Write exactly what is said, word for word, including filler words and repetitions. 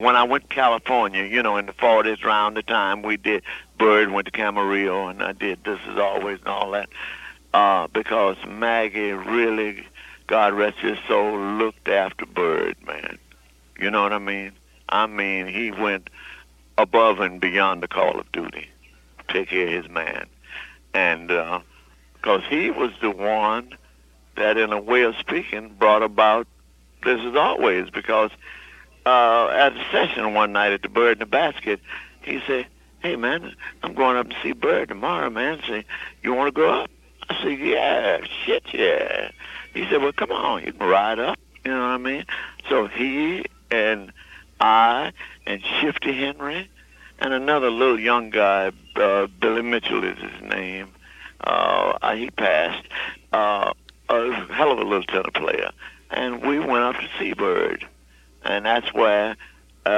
when I went to California, you know, in the forties, around the time we did Bird, went to Camarillo, and I did This Is Always and all that, uh, because Maggie really, God rest his soul, looked after Bird, man. You know what I mean? I mean, he went above and beyond the call of duty to take care of his man. And because uh, he was the one that, in a way of speaking, brought about This Is Always, because uh, at a session one night at the Bird in the Basket, he said, hey, man, I'm going up to see Bird tomorrow, man. Say, you want to go up? I said, yeah, shit, yeah. He said, well, come on, you can ride up. You know what I mean? So he and I and Shifty Henry and another little young guy, uh, Billy Mitchell is his name. Uh, he passed. Uh, a hell of a little tenor player. And we went up to see Bird. And that's where